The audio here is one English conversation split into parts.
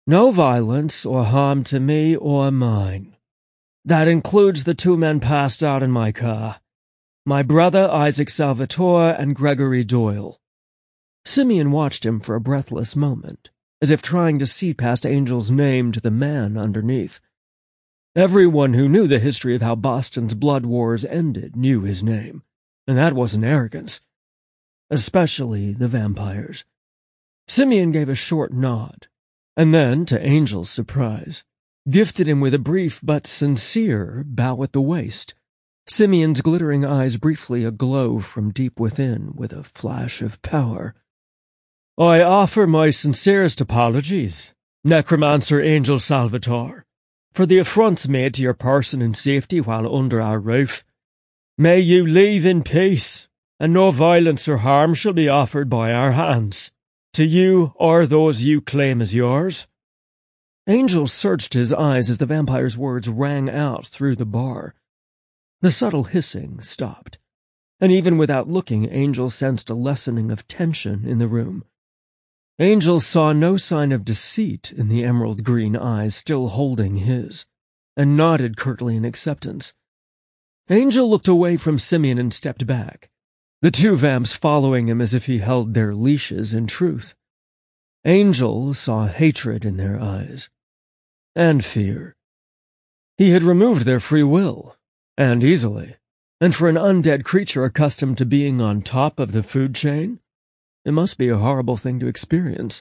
No violence or harm to me or mine. That includes the two men passed out in my car. My brother Isaac Salvatore and Gregory Doyle." Simeon watched him for a breathless moment, as if trying to see past Angel's name to the man underneath. Everyone who knew the history of how Boston's blood wars ended knew his name, and that wasn't arrogance. Especially the vampires. Simeon gave a short nod, and then, to Angel's surprise, gifted him with a brief but sincere bow at the waist, Simeon's glittering eyes briefly aglow from deep within with a flash of power. "I offer my sincerest apologies, Necromancer Angel Salvatore, for the affronts made to your person and safety while under our roof. May you leave in peace, and no violence or harm shall be offered by our hands, to you or those you claim as yours." Angel searched his eyes as the vampire's words rang out through the bar. The subtle hissing stopped, and even without looking, Angel sensed a lessening of tension in the room. Angel saw no sign of deceit in the emerald-green eyes still holding his, and nodded curtly in acceptance. Angel looked away from Simeon and stepped back, the two vamps following him as if he held their leashes in truth. Angel saw hatred in their eyes, and fear. He had removed their free will, and easily, and for an undead creature accustomed to being on top of the food chain, it must be a horrible thing to experience.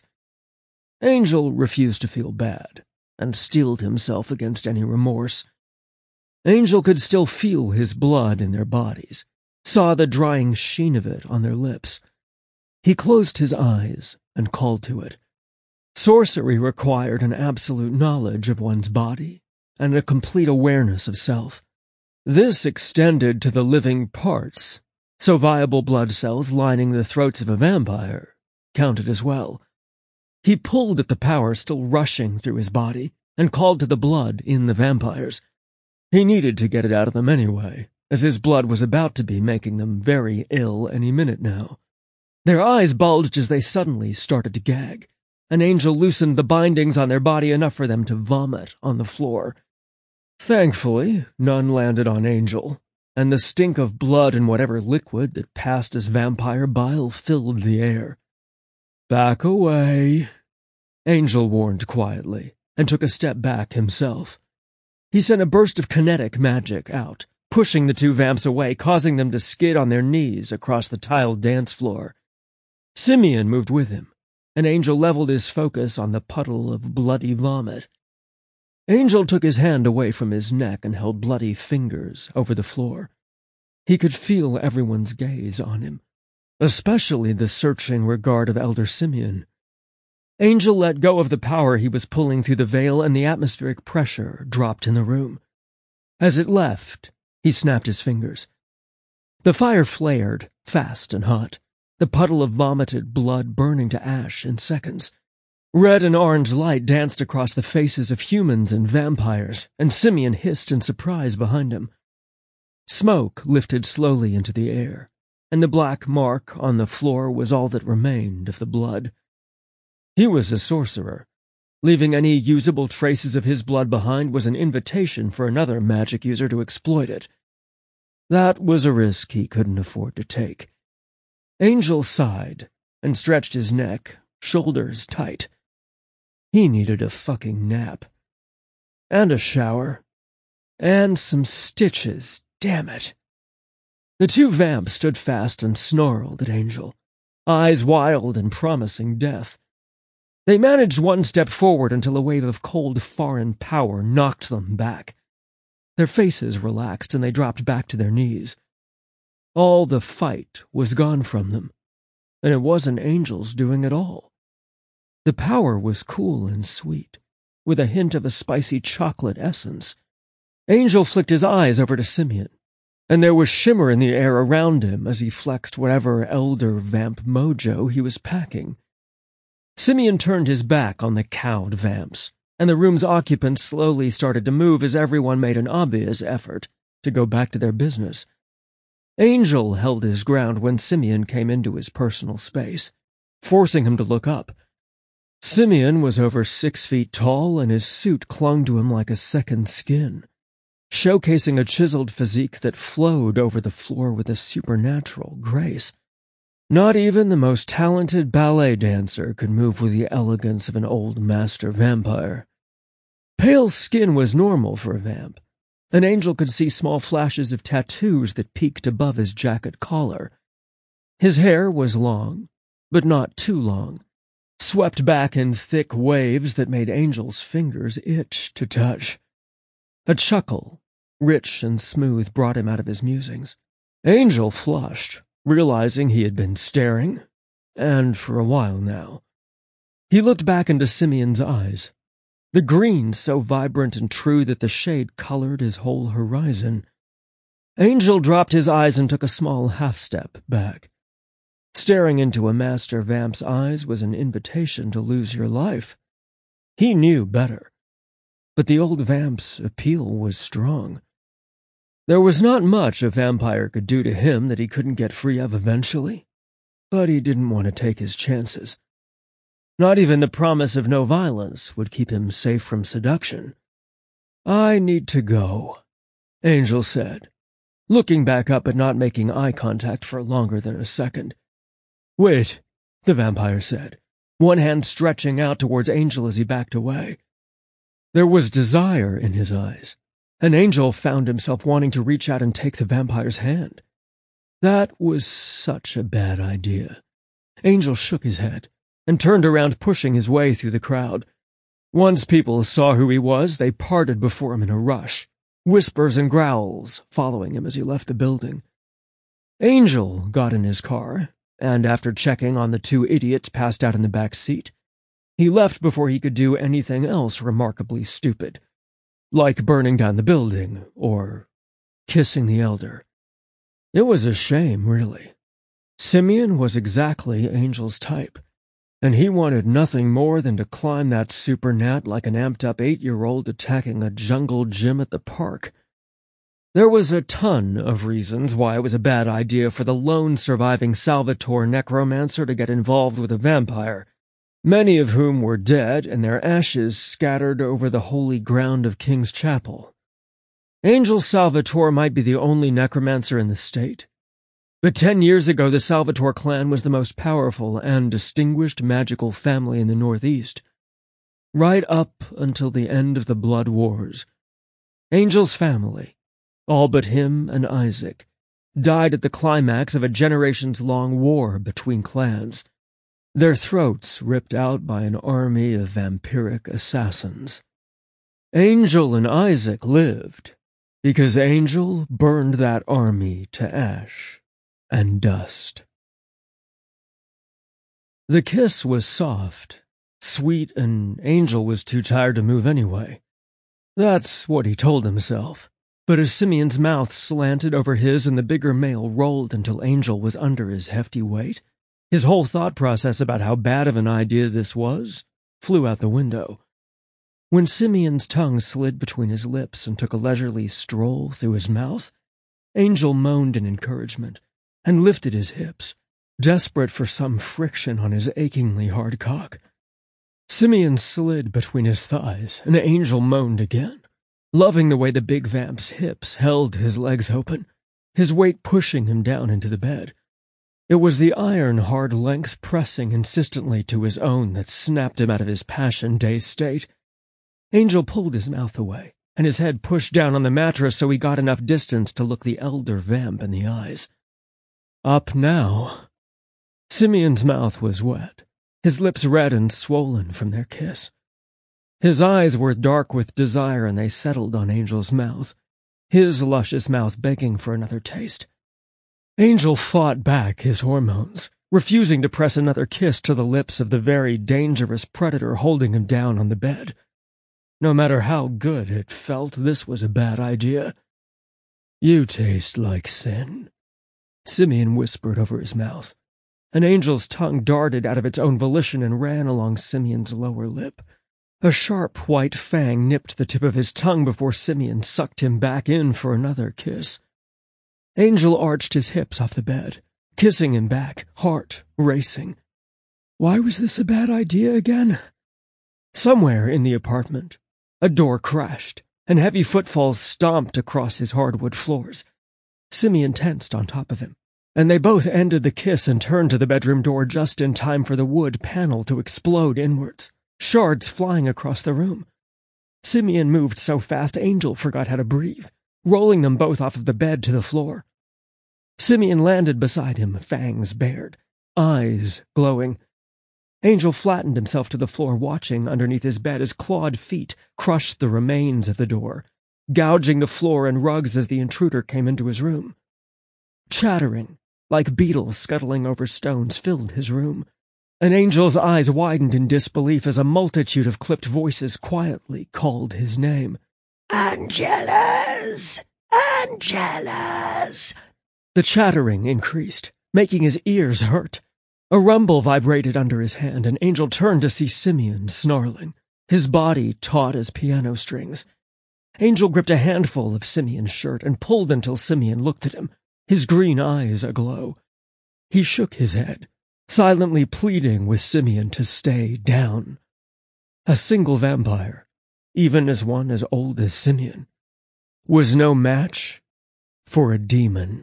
Angel refused to feel bad, and steeled himself against any remorse. Angel could still feel his blood in their bodies, saw the drying sheen of it on their lips. He closed his eyes and called to it. Sorcery required an absolute knowledge of one's body and a complete awareness of self. This extended to the living parts, so viable blood cells lining the throats of a vampire counted as well. He pulled at the power still rushing through his body and called to the blood in the vampires. He needed to get it out of them anyway, as his blood was about to be making them very ill any minute now. Their eyes bulged as they suddenly started to gag. An Angel loosened the bindings on their body enough for them to vomit on the floor. Thankfully, none landed on Angel, and the stink of blood and whatever liquid that passed as vampire bile filled the air. "Back away," Angel warned quietly, and took a step back himself. He sent a burst of kinetic magic out, pushing the two vamps away, causing them to skid on their knees across the tiled dance floor. Simeon moved with him, and Angel leveled his focus on the puddle of bloody vomit. Angel took his hand away from his neck and held bloody fingers over the floor. He could feel everyone's gaze on him, especially the searching regard of Elder Simeon. Angel let go of the power he was pulling through the veil, and the atmospheric pressure dropped in the room. As it left, he snapped his fingers. The fire flared, fast and hot, the puddle of vomited blood burning to ash in seconds. Red and orange light danced across the faces of humans and vampires, and Simeon hissed in surprise behind him. Smoke lifted slowly into the air, and the black mark on the floor was all that remained of the blood. He was a sorcerer. Leaving any usable traces of his blood behind was an invitation for another magic user to exploit it. That was a risk he couldn't afford to take. Angel sighed and stretched his neck, shoulders tight. He needed a fucking nap. And a shower. And some stitches, damn it. The two vamps stood fast and snarled at Angel, eyes wild and promising death. They managed one step forward until a wave of cold foreign power knocked them back. Their faces relaxed and they dropped back to their knees. All the fight was gone from them, and it wasn't Angel's doing at all. The power was cool and sweet, with a hint of a spicy chocolate essence. Angel flicked his eyes over to Simeon, and there was shimmer in the air around him as he flexed whatever elder vamp mojo he was packing. Simeon turned his back on the cowed vamps, and the room's occupants slowly started to move as everyone made an obvious effort to go back to their business. Angel held his ground when Simeon came into his personal space, forcing him to look up. Simeon was over 6 feet tall, and his suit clung to him like a second skin, showcasing a chiseled physique that flowed over the floor with a supernatural grace. Not even the most talented ballet dancer could move with the elegance of an old master vampire. Pale skin was normal for a vamp. An Angel could see small flashes of tattoos that peeked above his jacket collar. His hair was long, but not too long, swept back in thick waves that made Angel's fingers itch to touch. A chuckle, rich and smooth, brought him out of his musings. Angel flushed, realizing he had been staring, and for a while now. He looked back into Simeon's eyes, the green so vibrant and true that the shade colored his whole horizon. Angel dropped his eyes and took a small half-step back. Staring into a master vamp's eyes was an invitation to lose your life. He knew better, but the old vamp's appeal was strong. There was not much a vampire could do to him that he couldn't get free of eventually, but he didn't want to take his chances. Not even the promise of no violence would keep him safe from seduction. "I need to go," Angel said, looking back up but not making eye contact for longer than a second. "Wait," the vampire said, one hand stretching out towards Angel as he backed away. There was desire in his eyes, and Angel found himself wanting to reach out and take the vampire's hand. That was such a bad idea. Angel shook his head and turned around, pushing his way through the crowd. Once people saw who he was, they parted before him in a rush, whispers and growls following him as he left the building. Angel got in his car, and after checking on the 2 idiots passed out in the back seat, he left before he could do anything else remarkably stupid, like burning down the building or kissing the elder. It was a shame, really. Simeon was exactly Angel's type, and he wanted nothing more than to climb that supernat like an amped-up 8-year-old attacking a jungle gym at the park. There was a ton of reasons why it was a bad idea for the lone surviving Salvatore necromancer to get involved with a vampire, many of whom were dead and their ashes scattered over the holy ground of King's Chapel. Angel Salvatore might be the only necromancer in the state, but 10 years ago the Salvatore clan was the most powerful and distinguished magical family in the Northeast, right up until the end of the Blood Wars. Angel's family, all but him and Isaac, died at the climax of a generations-long war between clans, their throats ripped out by an army of vampiric assassins. Angel and Isaac lived, because Angel burned that army to ash and dust. The kiss was soft, sweet, and Angel was too tired to move anyway. That's what he told himself. But as Simeon's mouth slanted over his and the bigger male rolled until Angel was under his hefty weight, his whole thought process about how bad of an idea this was flew out the window. When Simeon's tongue slid between his lips and took a leisurely stroll through his mouth, Angel moaned in encouragement and lifted his hips, desperate for some friction on his achingly hard cock. Simeon slid between his thighs, and Angel moaned again, loving the way the big vamp's hips held his legs open, his weight pushing him down into the bed. It was the iron-hard length pressing insistently to his own that snapped him out of his passion-dazed state. Angel pulled his mouth away, and his head pushed down on the mattress so he got enough distance to look the elder vamp in the eyes. Up now. Simeon's mouth was wet, his lips red and swollen from their kiss. His eyes were dark with desire, and they settled on Angel's mouth, his luscious mouth begging for another taste. Angel fought back his hormones, refusing to press another kiss to the lips of the very dangerous predator holding him down on the bed. No matter how good it felt, this was a bad idea. "You taste like sin," Simeon whispered over his mouth. An Angel's tongue darted out of its own volition and ran along Simeon's lower lip. A sharp white fang nipped the tip of his tongue before Simeon sucked him back in for another kiss. Angel arched his hips off the bed, kissing him back, heart racing. Why was this a bad idea again? Somewhere in the apartment, a door crashed, and heavy footfalls stomped across his hardwood floors. Simeon tensed on top of him, and they both ended the kiss and turned to the bedroom door just in time for the wood panel to explode inwards, shards flying across the room. Simeon moved so fast Angel forgot how to breathe, rolling them both off of the bed to the floor. Simeon landed beside him, fangs bared, eyes glowing. Angel flattened himself to the floor, watching underneath his bed as clawed feet crushed the remains of the door, gouging the floor and rugs as the intruder came into his room. Chattering, like beetles scuttling over stones, filled his room, and Angel's eyes widened in disbelief as a multitude of clipped voices quietly called his name. "Angelus! Angelus!" The chattering increased, making his ears hurt. A rumble vibrated under his hand, and Angel turned to see Simeon snarling, his body taut as piano strings. Angel gripped a handful of Simeon's shirt and pulled until Simeon looked at him, his green eyes aglow. He shook his head, silently pleading with Simeon to stay down. A single vampire, even as one as old as Simeon, was no match for a demon.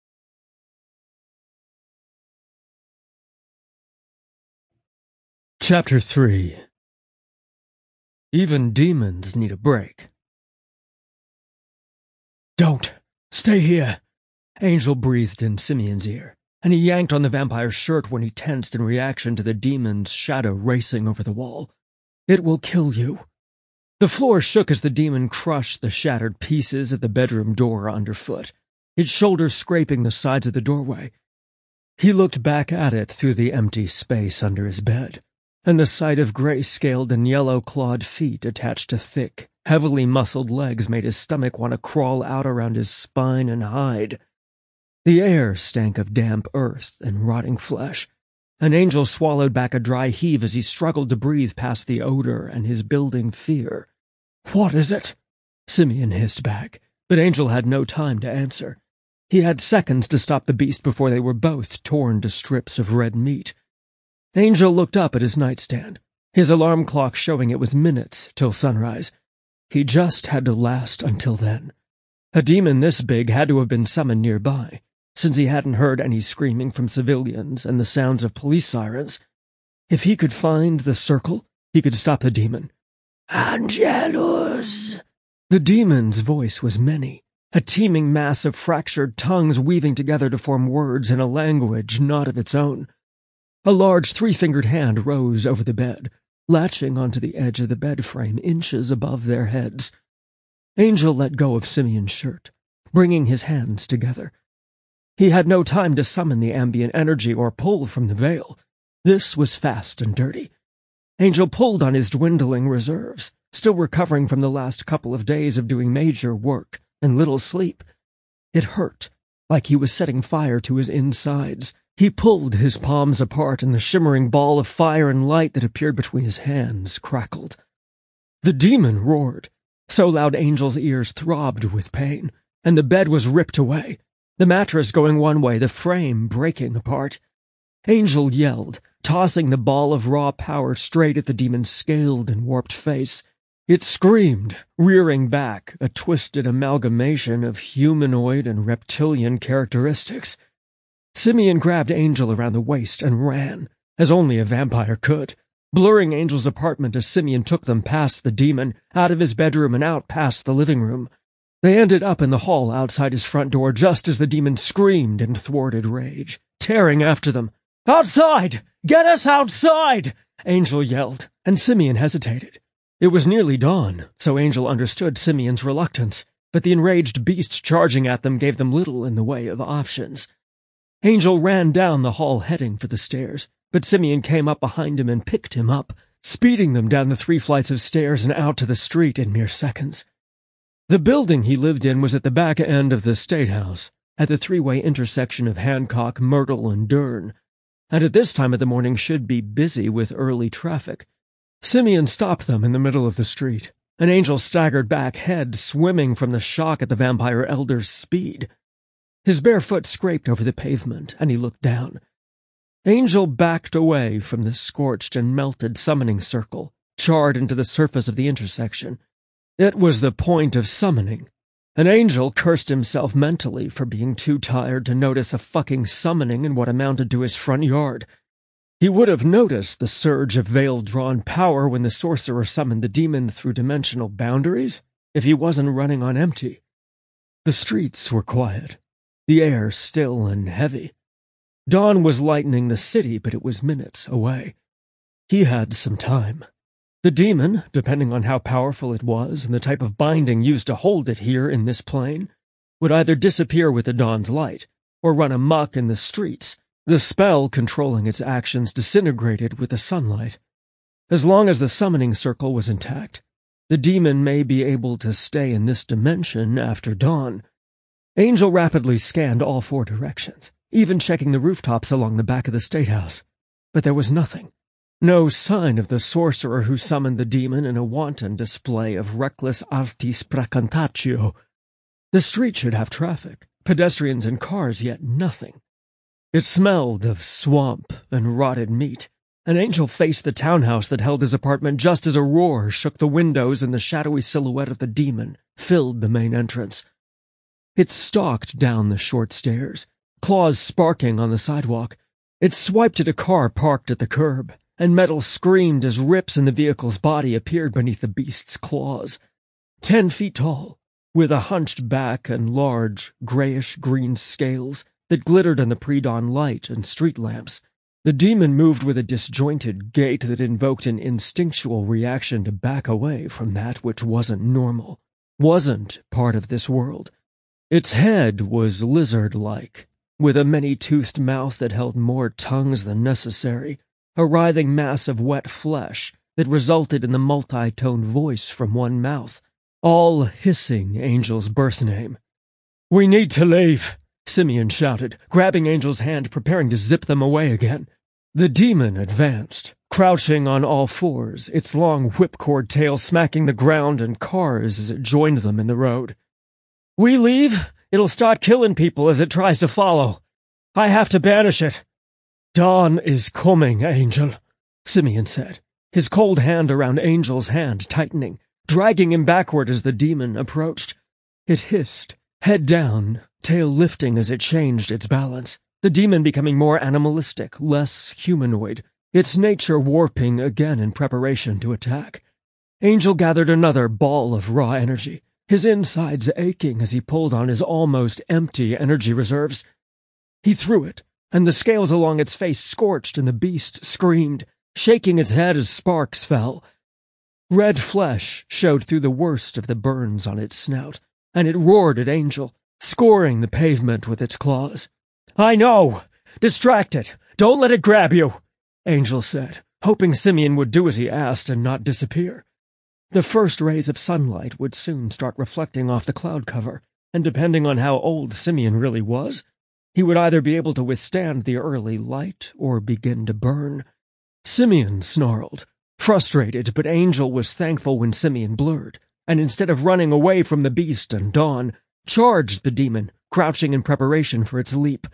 Chapter 3. Even demons need a break. "Don't! Stay here!" Angel breathed in Simeon's ear, and he yanked on the vampire's shirt when he tensed in reaction to the demon's shadow racing over the wall. "It will kill you." The floor shook as the demon crushed the shattered pieces of the bedroom door underfoot, its shoulders scraping the sides of the doorway. He looked back at it through the empty space under his bed, and the sight of gray-scaled and yellow-clawed feet attached to thick, heavily muscled legs made his stomach want to crawl out around his spine and hide. The air stank of damp earth and rotting flesh. An Angel swallowed back a dry heave as he struggled to breathe past the odor and his building fear. "What is it?" Simeon hissed back, but Angel had no time to answer. He had seconds to stop the beast before they were both torn to strips of red meat. Angel looked up at his nightstand, his alarm clock showing it was minutes till sunrise. He just had to last until then. A demon this big had to have been summoned nearby, since he hadn't heard any screaming from civilians and the sounds of police sirens. If he could find the circle, he could stop the demon. "Angelus!" The demon's voice was many, a teeming mass of fractured tongues weaving together to form words in a language not of its own. A large three-fingered hand rose over the bed, latching onto the edge of the bed frame inches above their heads. Angel let go of Simeon's shirt, bringing his hands together. He had no time to summon the ambient energy or pull from the veil. This was fast and dirty. Angel pulled on his dwindling reserves, still recovering from the last couple of days of doing major work and little sleep. It hurt, like he was setting fire to his insides. He pulled his palms apart, and the shimmering ball of fire and light that appeared between his hands crackled. The demon roared, so loud Angel's ears throbbed with pain, and the bed was ripped away, the mattress going one way, the frame breaking apart. Angel yelled, tossing the ball of raw power straight at the demon's scaled and warped face. It screamed, rearing back, a twisted amalgamation of humanoid and reptilian characteristics. Simeon grabbed Angel around the waist and ran, as only a vampire could, blurring Angel's apartment as Simeon took them past the demon, out of his bedroom and out past the living room. They ended up in the hall outside his front door just as the demon screamed in thwarted rage, tearing after them. "Outside! Get us outside!" Angel yelled, and Simeon hesitated. It was nearly dawn, so Angel understood Simeon's reluctance, but the enraged beast charging at them gave them little in the way of options. Angel ran down the hall heading for the stairs, but Simeon came up behind him and picked him up, speeding them down the 3 flights of stairs and out to the street in mere seconds. The building he lived in was at the back end of the State House, at the 3-way intersection of Hancock, Myrtle, and Dern, and at this time of the morning should be busy with early traffic. Simeon stopped them in the middle of the street, and Angel staggered back, head swimming from the shock at the vampire elder's speed. His bare foot scraped over the pavement, and he looked down. Angel backed away from the scorched and melted summoning circle, charred into the surface of the intersection. It was the point of summoning. An Angel cursed himself mentally for being too tired to notice a fucking summoning in what amounted to his front yard. He would have noticed the surge of veil-drawn power when the sorcerer summoned the demon through dimensional boundaries if he wasn't running on empty. The streets were quiet, the air still and heavy. Dawn was lightening the city, but it was minutes away. He had some time. The demon, depending on how powerful it was and the type of binding used to hold it here in this plane, would either disappear with the dawn's light or run amok in the streets. The spell controlling its actions disintegrated with the sunlight. As long as the summoning circle was intact, the demon may be able to stay in this dimension after dawn. Angel rapidly scanned all 4 directions, even checking the rooftops along the back of the State House. But there was nothing. No sign of the sorcerer who summoned the demon in a wanton display of reckless artis praecantatio. The street should have traffic, pedestrians and cars, yet nothing. It smelled of swamp and rotted meat. An Angel faced the townhouse that held his apartment just as a roar shook the windows and the shadowy silhouette of the demon filled the main entrance. It stalked down the short stairs, claws sparking on the sidewalk. It swiped at a car parked at the curb, and metal screamed as rips in the vehicle's body appeared beneath the beast's claws. 10 feet tall, with a hunched back and large, grayish-green scales that glittered in the pre-dawn light and street lamps, the demon moved with a disjointed gait that invoked an instinctual reaction to back away from that which wasn't normal, wasn't part of this world. Its head was lizard-like, with a many-toothed mouth that held more tongues than necessary, a writhing mass of wet flesh that resulted in the multi-tone voice from one mouth, all hissing Angel's birth name. "We need to leave," Simeon shouted, grabbing Angel's hand, preparing to zip them away again. The demon advanced, crouching on all 4s, its long whipcord tail smacking the ground and cars as it joined them in the road. "We leave, it'll start killing people as it tries to follow. I have to banish it." "Dawn is coming, Angel," Simeon said, his cold hand around Angel's hand tightening, dragging him backward as the demon approached. It hissed, head down, tail lifting as it changed its balance, the demon becoming more animalistic, less humanoid, its nature warping again in preparation to attack. Angel gathered another ball of raw energy, his insides aching as he pulled on his almost empty energy reserves. He threw it, and the scales along its face scorched and the beast screamed, shaking its head as sparks fell. Red flesh showed through the worst of the burns on its snout, and it roared at Angel, scoring the pavement with its claws. "I know! Distract it! Don't let it grab you!" Angel said, hoping Simeon would do as he asked and not disappear. The first rays of sunlight would soon start reflecting off the cloud cover, and depending on how old Simeon really was, he would either be able to withstand the early light or begin to burn. Simeon snarled, frustrated, but Angel was thankful when Simeon blurred, and instead of running away from the beast and Dawn, charged the demon, crouching in preparation for its leap.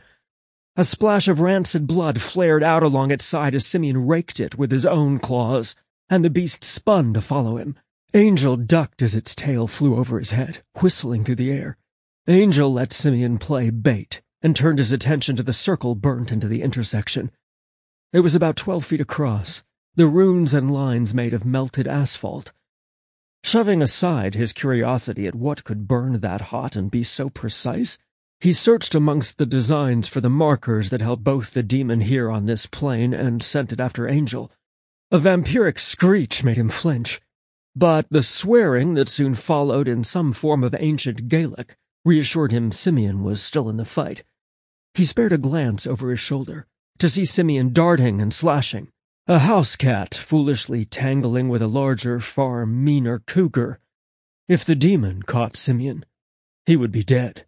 A splash of rancid blood flared out along its side as Simeon raked it with his own claws, and the beast spun to follow him. Angel ducked as its tail flew over his head, whistling through the air. Angel let Simeon play bait, and turned his attention to the circle burnt into the intersection. It was about 12 feet across, the runes and lines made of melted asphalt. Shoving aside his curiosity at what could burn that hot and be so precise, he searched amongst the designs for the markers that held both the demon here on this plane and sent it after Angel. A vampiric screech made him flinch, but the swearing that soon followed in some form of ancient Gaelic reassured him Simeon was still in the fight. He spared a glance over his shoulder to see Simeon darting and slashing, a house cat foolishly tangling with a larger, far meaner cougar. If the demon caught Simeon, he would be dead.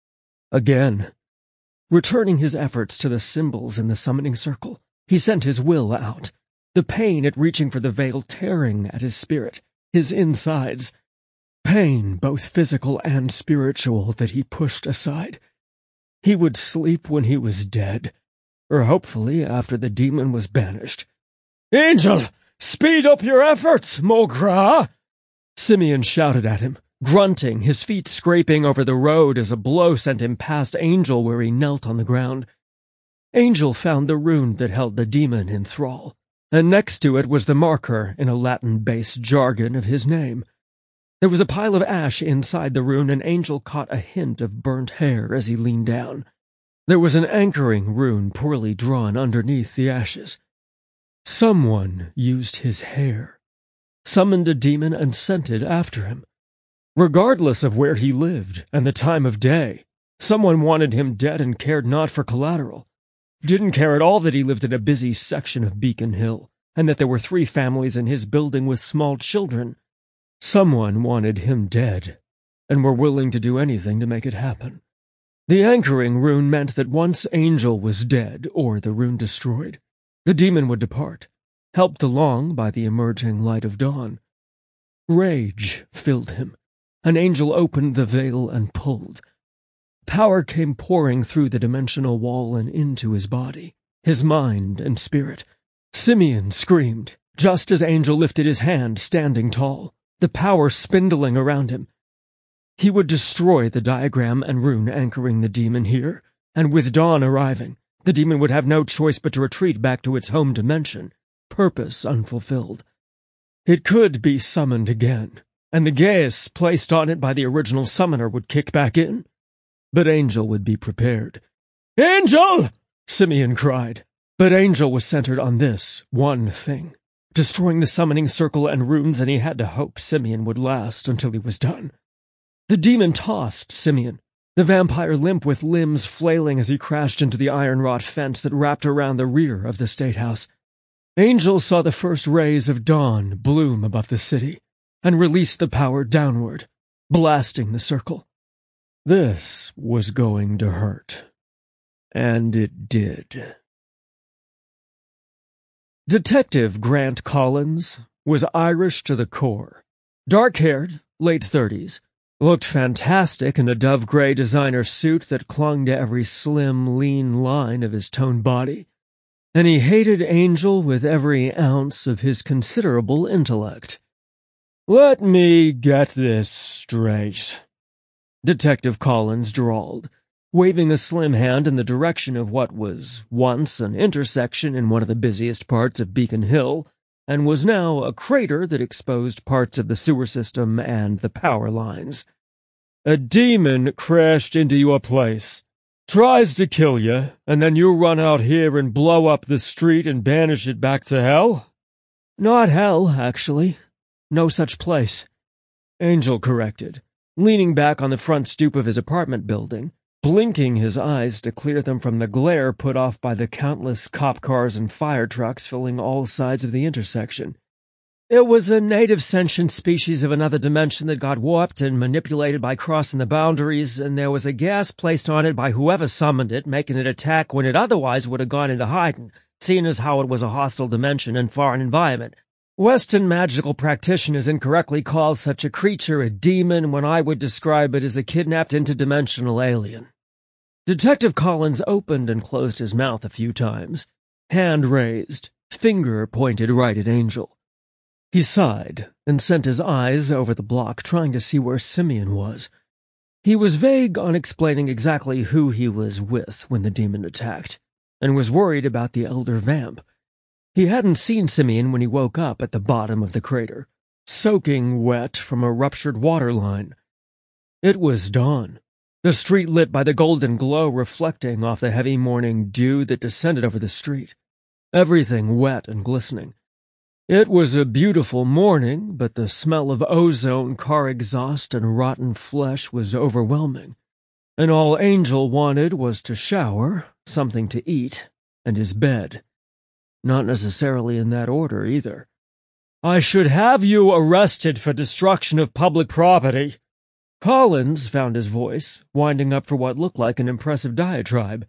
Again. Returning his efforts to the symbols in the summoning circle, he sent his will out, the pain at reaching for the veil tearing at his spirit, his insides. Pain, both physical and spiritual, that he pushed aside. He would sleep when he was dead, or hopefully after the demon was banished. "Angel!" Speed up your efforts, Mogra! Simeon shouted at him, grunting, his feet scraping over the road as a blow sent him past Angel where he knelt on the ground. Angel found the rune that held the demon in thrall, and next to it was the marker in a Latin-based jargon of his name. There was a pile of ash inside the rune, and Angel caught a hint of burnt hair as he leaned down. There was an anchoring rune poorly drawn underneath the ashes. Someone used his hair, summoned a demon and sent it after him. Regardless of where he lived and the time of day, someone wanted him dead and cared not for collateral. Didn't care at all that he lived in a busy section of Beacon Hill, and that there were 3 families in his building with small children. Someone wanted him dead, and were willing to do anything to make it happen. The anchoring rune meant that once Angel was dead, or the rune destroyed, the demon would depart, helped along by the emerging light of dawn. Rage filled him. An Angel opened the veil and pulled. Power came pouring through the dimensional wall and into his body, his mind and spirit. Simeon screamed, just as Angel lifted his hand, standing tall, the power spindling around him. He would destroy the diagram and rune anchoring the demon here, and with dawn arriving, the demon would have no choice but to retreat back to its home dimension, purpose unfulfilled. It could be summoned again, and the geas placed on it by the original summoner would kick back in. But Angel would be prepared. "Angel!" Simeon cried. But Angel was centered on this one thing, destroying the summoning circle and runes, and he had to hope Simeon would last until he was done. The demon tossed Simeon, the vampire limp with limbs flailing as he crashed into the iron-wrought fence that wrapped around the rear of the State House. Angel saw the first rays of dawn bloom above the city, and released the power downward, blasting the circle. This was going to hurt. And it did. Detective Grant Collins was Irish to the core. Dark-haired, late 30s, looked fantastic in a dove-gray designer suit that clung to every slim, lean line of his toned body, and he hated Angel with every ounce of his considerable intellect. "Let me get this straight," Detective Collins drawled, waving a slim hand in the direction of what was once an intersection in one of the busiest parts of Beacon Hill, and was now a crater that exposed parts of the sewer system and the power lines. "A demon crashed into your place, tries to kill you, and then you run out here and blow up the street and banish it back to hell?" "Not hell, actually. No such place," Angel corrected, leaning back on the front stoop of his apartment building, blinking his eyes to clear them from the glare put off by the countless cop cars and fire trucks filling all sides of the intersection. "It was a native sentient species of another dimension that got warped and manipulated by crossing the boundaries, and there was a gas placed on it by whoever summoned it, making it attack when it otherwise would have gone into hiding, seeing as how it was a hostile dimension and foreign environment. Western magical practitioners incorrectly call such a creature a demon when I would describe it as a kidnapped interdimensional alien." Detective Collins opened and closed his mouth a few times, hand raised, finger pointed right at Angel. He sighed and sent his eyes over the block, trying to see where Simeon was. He was vague on explaining exactly who he was with when the demon attacked, and was worried about the elder vamp. He hadn't seen Simeon when he woke up at the bottom of the crater, soaking wet from a ruptured water line. It was dawn, the street lit by the golden glow reflecting off the heavy morning dew that descended over the street, everything wet and glistening. It was a beautiful morning, but the smell of ozone, car exhaust, and rotten flesh was overwhelming, and all Angel wanted was to shower, something to eat, and his bed. Not necessarily in that order, either. "I should have you arrested for destruction of public property." Collins found his voice, winding up for what looked like an impressive diatribe.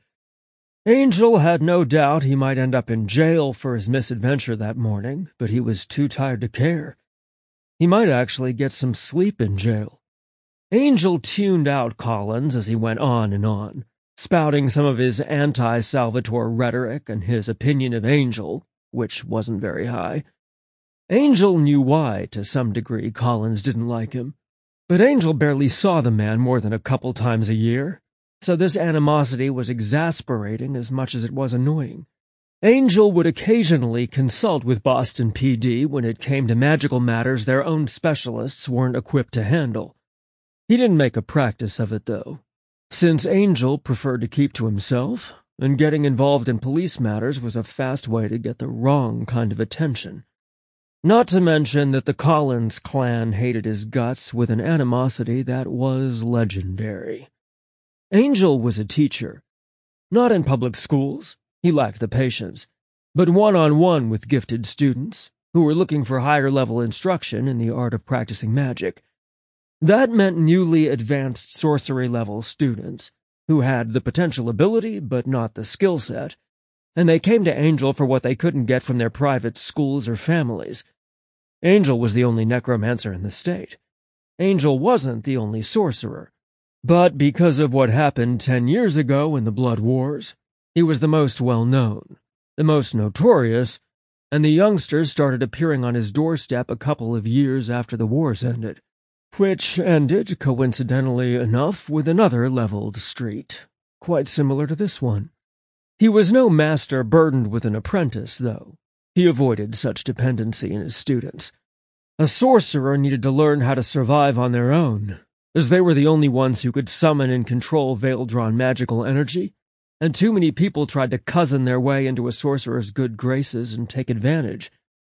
Angel had no doubt he might end up in jail for his misadventure that morning, but he was too tired to care. He might actually get some sleep in jail. Angel tuned out Collins as he went on, spouting some of his anti-Salvatore rhetoric and his opinion of Angel, which wasn't very high. Angel knew why, to some degree, Collins didn't like him. But Angel barely saw the man more than a couple times a year, so this animosity was exasperating as much as it was annoying. Angel would occasionally consult with Boston PD when it came to magical matters their own specialists weren't equipped to handle. He didn't make a practice of it, though, since Angel preferred to keep to himself, and getting involved in police matters was a fast way to get the wrong kind of attention. Not to mention that the Collins clan hated his guts with an animosity that was legendary. Angel was a teacher. Not in public schools, he lacked the patience, but one-on-one with gifted students who were looking for higher-level instruction in the art of practicing magic. That meant newly advanced sorcery-level students who had the potential ability but not the skill set, and they came to Angel for what they couldn't get from their private schools or families. Angel was the only necromancer in the state. Angel wasn't the only sorcerer. But because of what happened 10 years ago in the Blood Wars, he was the most well-known, the most notorious, and the youngsters started appearing on his doorstep a couple of years after the wars ended, which ended, coincidentally enough, with another leveled street, quite similar to this one. He was no master burdened with an apprentice, though. He avoided such dependency in his students. A sorcerer needed to learn how to survive on their own, as they were the only ones who could summon and control veil-drawn magical energy, and too many people tried to cozen their way into a sorcerer's good graces and take advantage.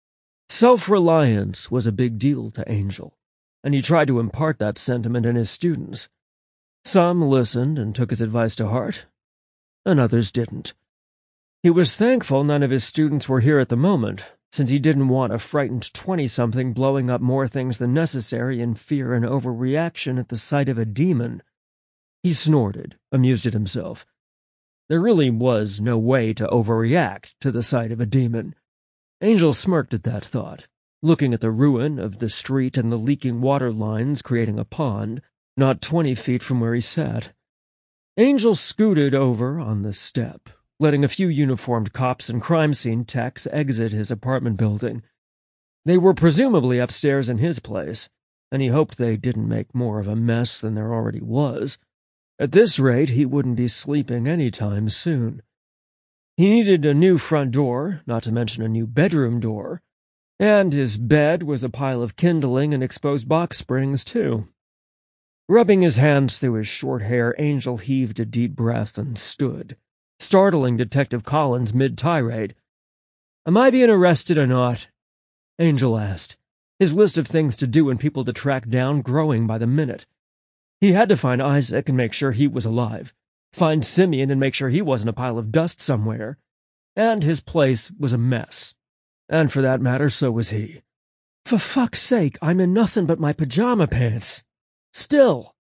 Self-reliance was a big deal to Angel, and he tried to impart that sentiment in his students. Some listened and took his advice to heart, and others didn't. He was thankful none of his students were here at the moment, since he didn't want a frightened 20-something blowing up more things than necessary in fear and overreaction at the sight of a demon. He snorted, amused at himself. There really was no way to overreact to the sight of a demon. Angel smirked at that thought, looking at the ruin of the street and the leaking water lines creating a pond, not 20 feet from where he sat. Angel scooted over on the step, letting a few uniformed cops and crime scene techs exit his apartment building. They were presumably upstairs in his place, and he hoped they didn't make more of a mess than there already was. At this rate, he wouldn't be sleeping any time soon. He needed a new front door, not to mention a new bedroom door, and his bed was a pile of kindling and exposed box springs, too. Rubbing his hands through his short hair, Angel heaved a deep breath and stood, startling Detective Collins mid-tirade. "Am I being arrested or not?" Angel asked, his list of things to do and people to track down growing by the minute. He had to find Isaac and make sure he was alive, find Simeon and make sure he wasn't a pile of dust somewhere, and his place was a mess. And for that matter, so was he. "For fuck's sake, I'm in nothing but my pajama pants. Still."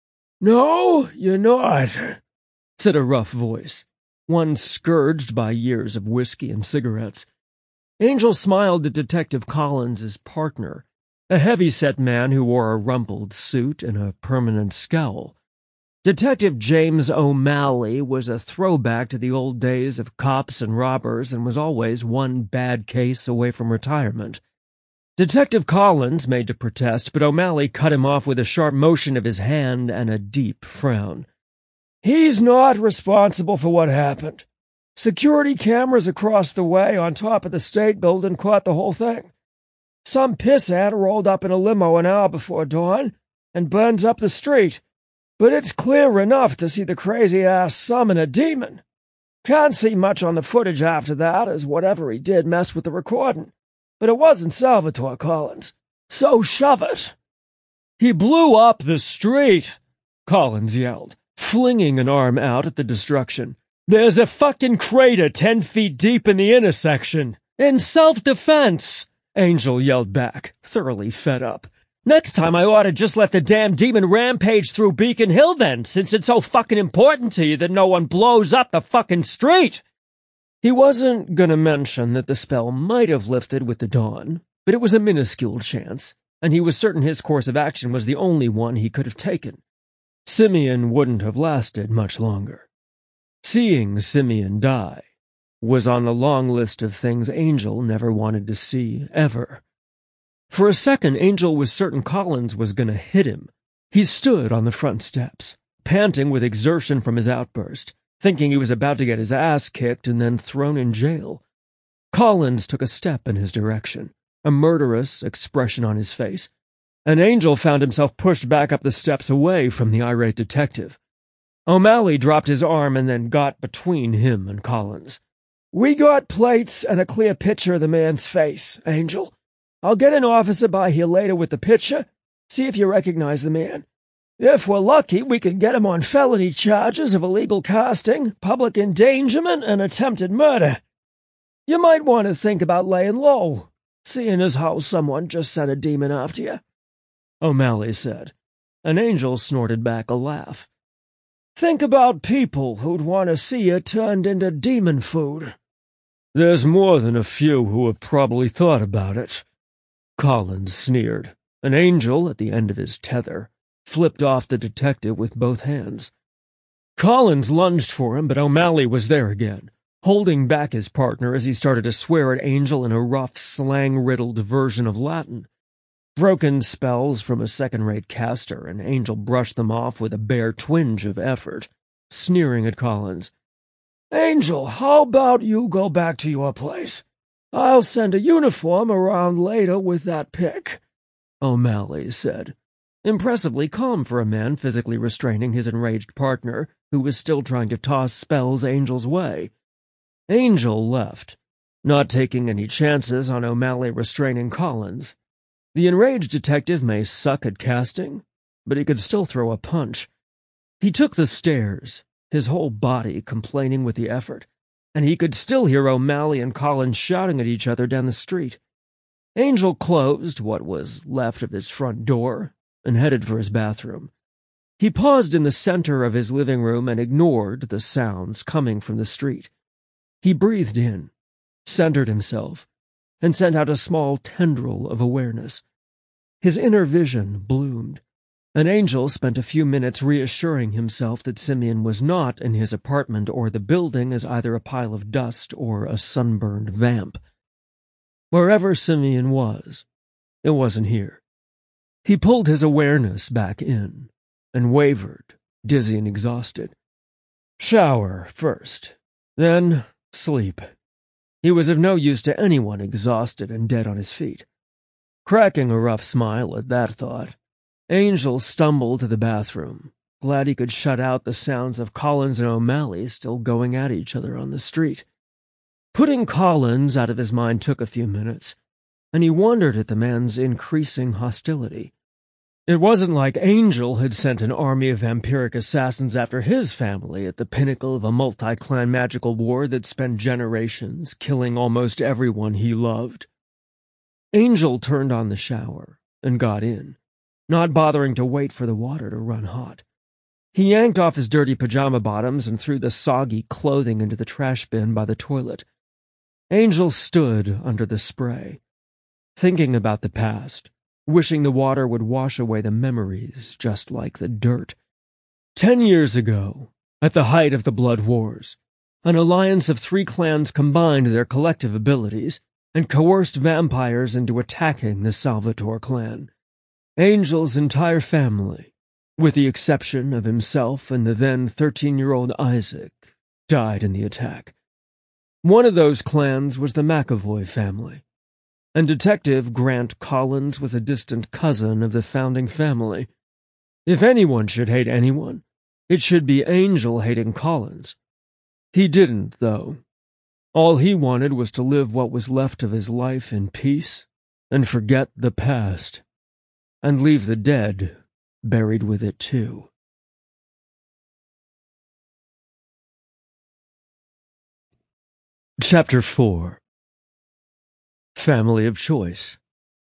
"No, you're not," said a rough voice, one scourged by years of whiskey and cigarettes. Angel smiled at Detective Collins' partner, a heavy-set man who wore a rumpled suit and a permanent scowl. Detective James O'Malley was a throwback to the old days of cops and robbers and was always one bad case away from retirement. Detective Collins made to protest, but O'Malley cut him off with a sharp motion of his hand and a deep frown. "He's not responsible for what happened. Security cameras across the way on top of the state building caught the whole thing. Some pissant rolled up in a limo an hour before dawn and burns up the street, but it's clear enough to see the crazy-ass summon a demon. Can't see much on the footage after that, as whatever he did messed with the recording, but it wasn't Salvatore Collins, so shove it." "He blew up the street," Collins yelled, flinging an arm out at the destruction. "There's a fucking crater 10 feet deep in the intersection. In self-defense," Angel yelled back, thoroughly fed up. "Next time I ought to just let the damn demon rampage through Beacon Hill then, since it's so fucking important to you that no one blows up the fucking street." He wasn't gonna mention that the spell might have lifted with the dawn, but it was a minuscule chance, and he was certain his course of action was the only one he could have taken. Simeon wouldn't have lasted much longer. Seeing Simeon die was on the long list of things Angel never wanted to see, ever. For a second, Angel was certain Collins was going to hit him. He stood on the front steps, panting with exertion from his outburst, thinking he was about to get his ass kicked and then thrown in jail. Collins took a step in his direction, a murderous expression on his face, and Angel found himself pushed back up the steps away from the irate detective. O'Malley dropped his arm and then got between him and Collins. "We got plates and a clear picture of the man's face, Angel. I'll get an officer by here later with the picture, see if you recognize the man. If we're lucky, we can get him on felony charges of illegal casting, public endangerment, and attempted murder. You might want to think about laying low, seeing as how someone just sent a demon after you," O'Malley said, and Angel snorted back a laugh. "Think about people who'd want to see you turned into demon food." "There's more than a few who have probably thought about it," Collins sneered. An Angel, at the end of his tether, flipped off the detective with both hands. Collins lunged for him, but O'Malley was there again, holding back his partner as he started to swear at Angel in a rough, slang-riddled version of Latin. Broken spells from a second-rate caster, and Angel brushed them off with a bare twinge of effort, sneering at Collins. "Angel, how about you go back to your place? I'll send a uniform around later with that pic," O'Malley said, impressively calm for a man physically restraining his enraged partner, who was still trying to toss spells Angel's way. Angel left, not taking any chances on O'Malley restraining Collins. The enraged detective may suck at casting, but he could still throw a punch. He took the stairs, his whole body complaining with the effort, and he could still hear O'Malley and Collins shouting at each other down the street. Angel closed what was left of his front door and headed for his bathroom. He paused in the center of his living room and ignored the sounds coming from the street. He breathed in, centered himself, and sent out a small tendril of awareness. His inner vision bloomed, and Angel spent a few minutes reassuring himself that Simeon was not in his apartment or the building as either a pile of dust or a sunburned vamp. Wherever Simeon was, it wasn't here. He pulled his awareness back in and wavered, dizzy and exhausted. Shower first, then sleep. He was of no use to anyone exhausted and dead on his feet. Cracking a rough smile at that thought, Angel stumbled to the bathroom, glad he could shut out the sounds of Collins and O'Malley still going at each other on the street. Putting Collins out of his mind took a few minutes, and he wondered at the man's increasing hostility. It wasn't like Angel had sent an army of vampiric assassins after his family at the pinnacle of a multi-clan magical war that spent generations killing almost everyone he loved. Angel turned on the shower and got in, not bothering to wait for the water to run hot. He yanked off his dirty pajama bottoms and threw the soggy clothing into the trash bin by the toilet. Angel stood under the spray, thinking about the past, wishing the water would wash away the memories just like the dirt. 10 years ago, at the height of the Blood Wars, an alliance of 3 clans combined their collective abilities and coerced vampires into attacking the Salvatore clan. Angel's entire family, with the exception of himself and the then 13-year-old Isaac, died in the attack. One of those clans was the McAvoy family, and Detective Grant Collins was a distant cousin of the founding family. If anyone should hate anyone, it should be Angel hating Collins. He didn't, though. All he wanted was to live what was left of his life in peace and forget the past, and leave the dead buried with it too. Chapter 4. Family of Choice.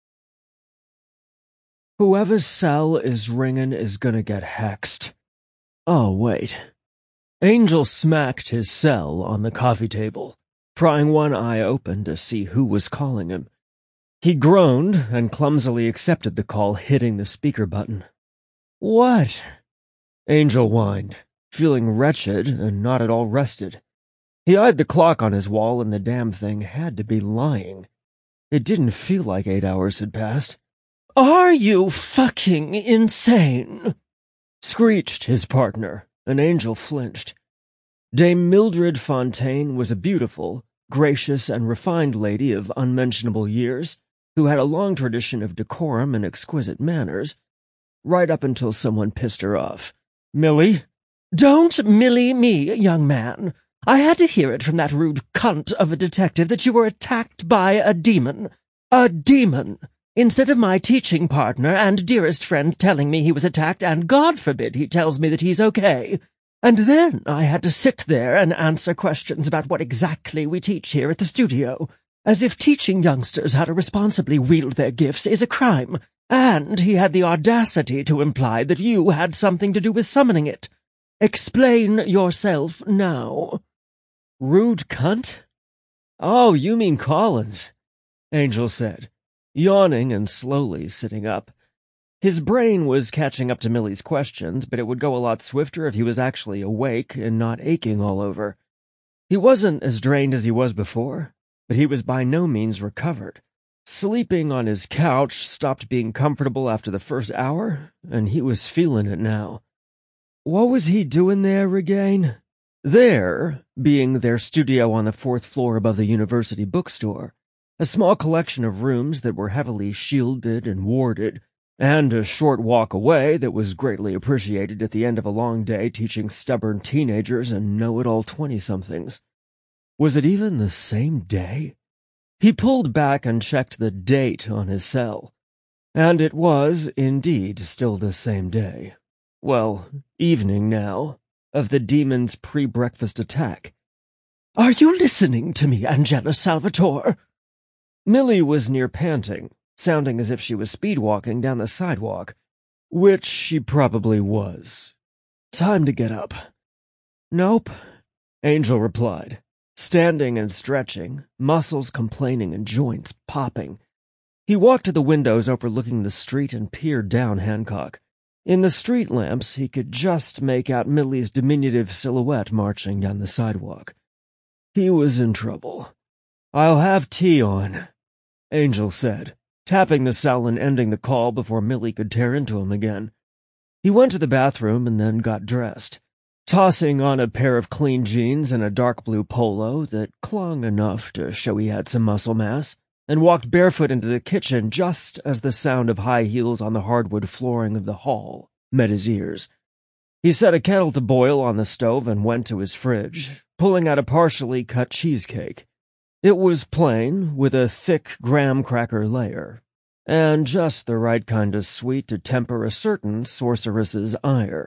Whoever's cell is ringing is gonna get hexed. Oh, wait. Angel smacked his cell on the coffee table, prying one eye open to see who was calling him. He groaned and clumsily accepted the call, hitting the speaker button. "What?" Angel whined, feeling wretched and not at all rested. He eyed the clock on his wall, and the damn thing had to be lying. It didn't feel like 8 hours had passed. "Are you fucking insane?" screeched his partner, and Angel flinched. Dame Mildred Fontaine was a beautiful, gracious, and refined lady of unmentionable years, who had a long tradition of decorum and exquisite manners, right up until someone pissed her off. "Millie?" "Don't Millie me, young man. I had to hear it from that rude cunt of a detective that you were attacked by a demon. A demon! Instead of my teaching partner and dearest friend telling me he was attacked, and God forbid he tells me that he's okay. And then I had to sit there and answer questions about what exactly we teach here at the studio, as if teaching youngsters how to responsibly wield their gifts is a crime, and he had the audacity to imply that you had something to do with summoning it. Explain yourself now." "Rude cunt? Oh, you mean Collins," Angel said, yawning and slowly sitting up. His brain was catching up to Millie's questions, but it would go a lot swifter if he was actually awake and not aching all over. He wasn't as drained as he was before, but he was by no means recovered. Sleeping on his couch stopped being comfortable after the first hour, and he was feeling it now. What was he doing there again? There, being their studio on the 4th floor above the university bookstore, a small collection of rooms that were heavily shielded and warded, and a short walk away that was greatly appreciated at the end of a long day teaching stubborn teenagers and know-it-all 20-somethings. Was it even the same day? He pulled back and checked the date on his cell, and it was, indeed, still the same day. Well, evening now, of the demon's pre-breakfast attack. "Are you listening to me, Angela Salvatore?" Millie was near panting, sounding as if she was speed-walking down the sidewalk, which she probably was. "Time to get up." "Nope," Angel replied, standing and stretching, muscles complaining and joints popping. He walked to the windows overlooking the street and peered down Hancock. In the street lamps, he could just make out Millie's diminutive silhouette marching down the sidewalk. He was in trouble. "I'll have tea on," Angel said, tapping the cell and ending the call before Millie could tear into him again. He went to the bathroom and then got dressed, tossing on a pair of clean jeans and a dark blue polo that clung enough to show he had some muscle mass, and walked barefoot into the kitchen just as the sound of high heels on the hardwood flooring of the hall met his ears. He set a kettle to boil on the stove and went to his fridge, pulling out a partially cut cheesecake. It was plain, with a thick graham cracker layer, and just the right kind of sweet to temper a certain sorceress's ire.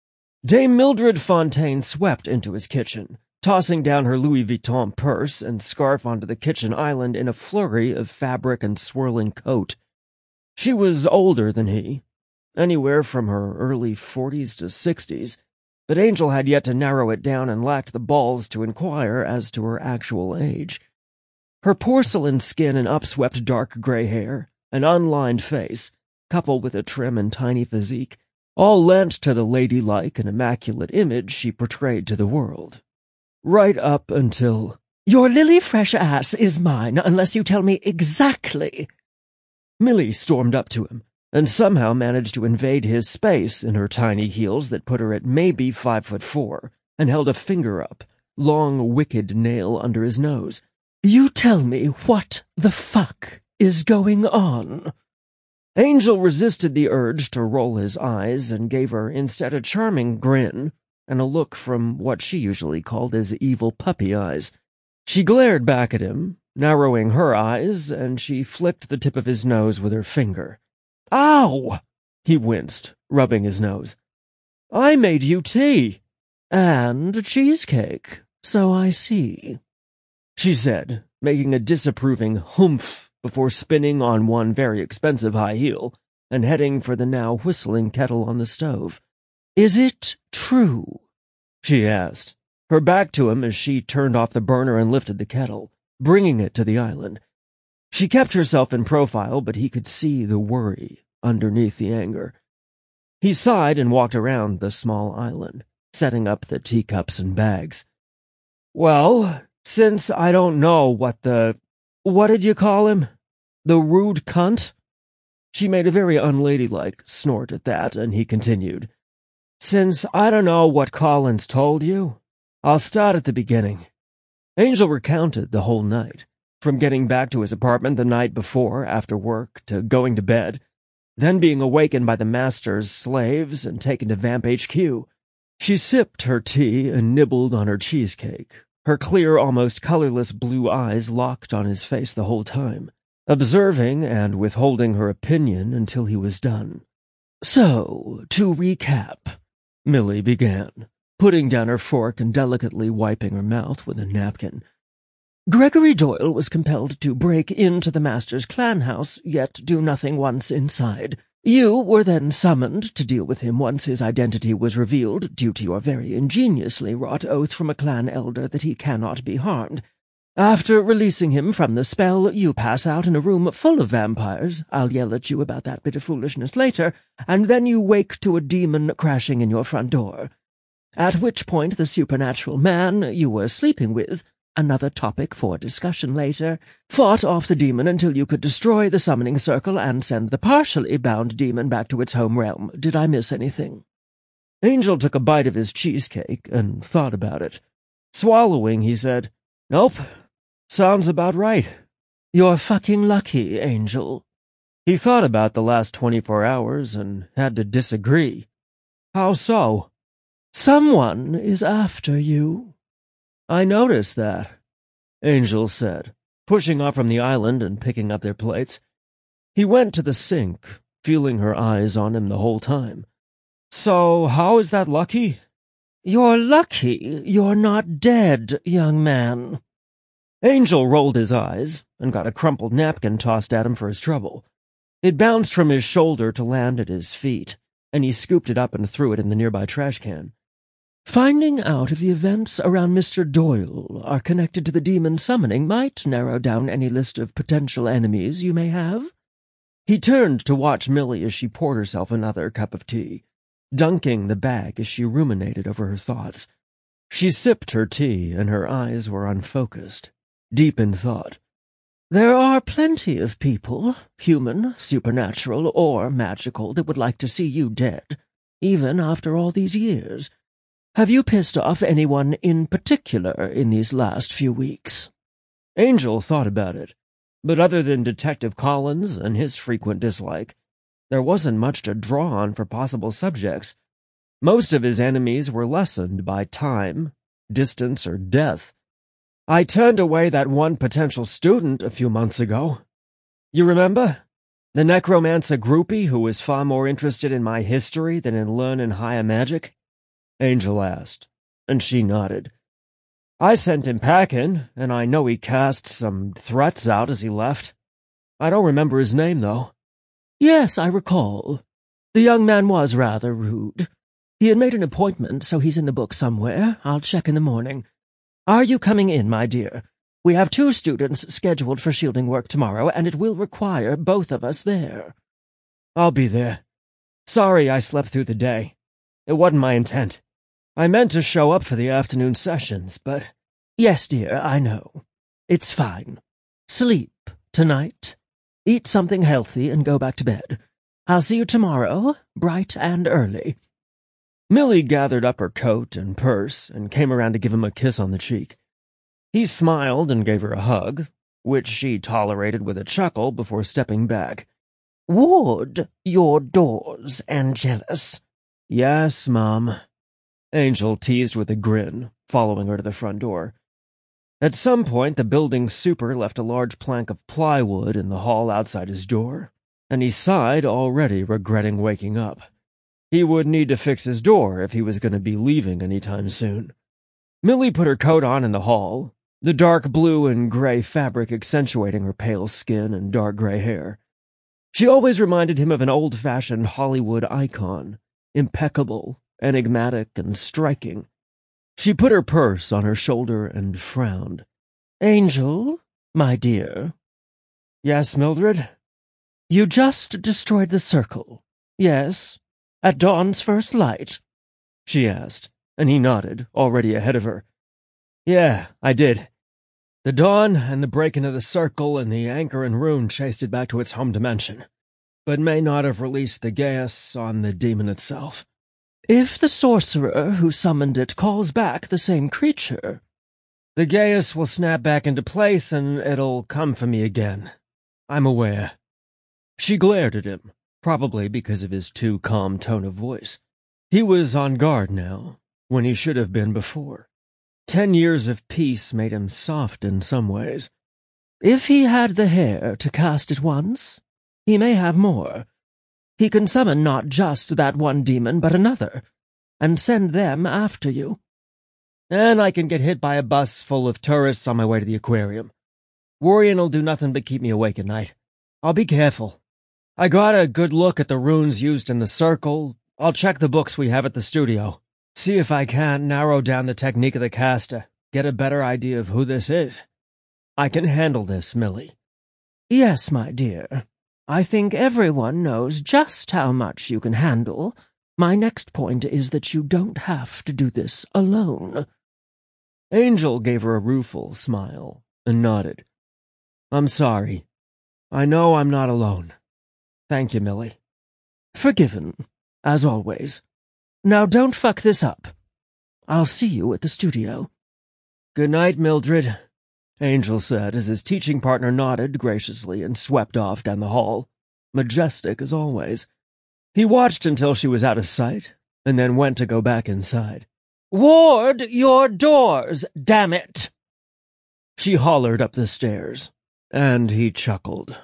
Dame Mildred Fontaine swept into his kitchen, tossing down her Louis Vuitton purse and scarf onto the kitchen island in a flurry of fabric and swirling coat. She was older than he, anywhere from her early 40s to 60s, but Angel had yet to narrow it down and lacked the balls to inquire as to her actual age. Her porcelain skin and upswept dark gray hair, an unlined face, coupled with a trim and tiny physique, all lent to the ladylike and immaculate image she portrayed to the world. Right up until, "Your lily-fresh ass is mine unless you tell me exactly." Millie stormed up to him, and somehow managed to invade his space in her tiny heels that put her at maybe 5'4", and held a finger up, long wicked nail under his nose. "You tell me what the fuck is going on." Angel resisted the urge to roll his eyes and gave her instead a charming grin and a look from what she usually called his evil puppy eyes. She glared back at him, narrowing her eyes, and she flicked the tip of his nose with her finger. "Ow!" he winced, rubbing his nose. "I made you tea." "And cheesecake, so I see," she said, making a disapproving humph before spinning on one very expensive high heel and heading for the now whistling kettle on the stove. "Is it true?" she asked, her back to him as she turned off the burner and lifted the kettle, bringing it to the island. She kept herself in profile, but he could see the worry underneath the anger. He sighed and walked around the small island, setting up the teacups and bags. "Well, since I don't know what did you call him?" The rude cunt? She made a very unladylike snort at that, and he continued. Since I don't know what Collins told you, I'll start at the beginning. Angel recounted the whole night, from getting back to his apartment the night before after work to going to bed, then being awakened by the master's slaves and taken to Vamp HQ. She sipped her tea and nibbled on her cheesecake, her clear, almost colorless blue eyes locked on his face the whole time, observing and withholding her opinion until he was done. So, to recap, Millie began, putting down her fork and delicately wiping her mouth with a napkin. Gregory Doyle was compelled to break into the master's clan house, yet do nothing once inside. You were then summoned to deal with him once his identity was revealed, due to your very ingeniously wrought oath from a clan elder that he cannot be harmed. After releasing him from the spell, you pass out in a room full of vampires. I'll yell at you about that bit of foolishness later, and then you wake to a demon crashing in your front door. At which point the supernatural man you were sleeping with, another topic for discussion later, fought off the demon until you could destroy the summoning circle and send the partially bound demon back to its home realm. Did I miss anything? Angel took a bite of his cheesecake and thought about it. Swallowing, he said, Nope. Sounds about right. You're fucking lucky, Angel. He thought about the last 24 hours and had to disagree. How so? Someone is after you. I noticed that, Angel said, pushing off from the island and picking up their plates. He went to the sink, feeling her eyes on him the whole time. So how is that lucky? You're lucky you're not dead, young man. Angel rolled his eyes and got a crumpled napkin tossed at him for his trouble. It bounced from his shoulder to land at his feet, and he scooped it up and threw it in the nearby trash can. Finding out if the events around Mr. Doyle are connected to the demon summoning might narrow down any list of potential enemies you may have. He turned to watch Millie as she poured herself another cup of tea, dunking the bag as she ruminated over her thoughts. She sipped her tea, and her eyes were unfocused, deep in thought. There are plenty of people, human, supernatural, or magical, that would like to see you dead, even after all these years. Have you pissed off anyone in particular in these last few weeks? Angel thought about it, but other than Detective Collins and his frequent dislike, there wasn't much to draw on for possible subjects. Most of his enemies were lessened by time, distance, or death. I turned away that one potential student a few months ago. You remember? The necromancer groupie who was far more interested in my history than in learning higher magic? Angel asked, and she nodded. I sent him packing, and I know he cast some threats out as he left. I don't remember his name, though. Yes, I recall. The young man was rather rude. He had made an appointment, so he's in the book somewhere. I'll check in the morning. Are you coming in, my dear? We have 2 students scheduled for shielding work tomorrow, and it will require both of us there. I'll be there. Sorry I slept through the day. It wasn't my intent. I meant to show up for the afternoon sessions, but— Yes, dear, I know. It's fine. Sleep tonight. Eat something healthy and go back to bed. I'll see you tomorrow, bright and early. Millie gathered up her coat and purse and came around to give him a kiss on the cheek. He smiled and gave her a hug, which she tolerated with a chuckle before stepping back. Ward your doors, Angelus. Yes, Mom. Angel teased with a grin, following her to the front door. At some point, the building's super left a large plank of plywood in the hall outside his door, and he sighed, already regretting waking up. He would need to fix his door if he was going to be leaving any time soon. Millie put her coat on in the hall, the dark blue and gray fabric accentuating her pale skin and dark gray hair. She always reminded him of an old-fashioned Hollywood icon, impeccable, enigmatic, and striking. She put her purse on her shoulder and frowned. Angel, my dear. Yes, Mildred? You just destroyed the circle. Yes? At dawn's first light? She asked, and he nodded, already ahead of her. Yeah, I did. The dawn and the breaking of the circle and the anchor and rune chased it back to its home dimension, but may not have released the Gaius on the demon itself. If the sorcerer who summoned it calls back the same creature, the Gaius will snap back into place and it'll come for me again. I'm aware. She glared at him, probably because of his too calm tone of voice. He was on guard now, when he should have been before. 10 years of peace made him soft in some ways. If he had the hair to cast it once, he may have more. He can summon not just that one demon, but another, and send them after you. And I can get hit by a bus full of tourists on my way to the aquarium. Worrying'll do nothing but keep me awake at night. I'll be careful. I got a good look at the runes used in the circle. I'll check the books we have at the studio. See if I can't narrow down the technique of the caster, get a better idea of who this is. I can handle this, Millie. Yes, my dear. I think everyone knows just how much you can handle. My next point is that you don't have to do this alone. Angel gave her a rueful smile and nodded. I'm sorry. I know I'm not alone. Thank you, Millie. Forgiven, as always. Now don't fuck this up. I'll see you at the studio. Good night, Mildred, Angel said as his teaching partner nodded graciously and swept off down the hall, majestic as always. He watched until she was out of sight, and then went to go back inside. Ward your doors, damn it! She hollered up the stairs, and he chuckled.